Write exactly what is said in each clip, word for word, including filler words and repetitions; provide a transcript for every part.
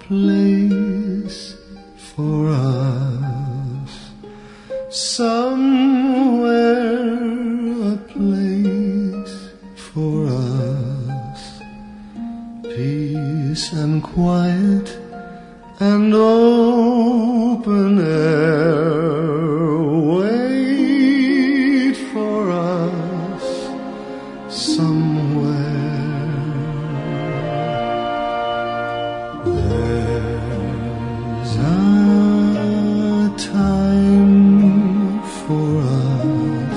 place for us, somewhere a place for us, peace and quiet and open air wait for us somewhere. There's a time for us,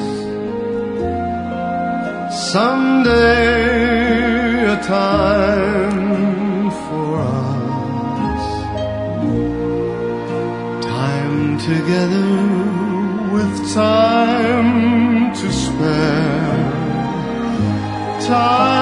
someday a time for us, time together with time to spare, time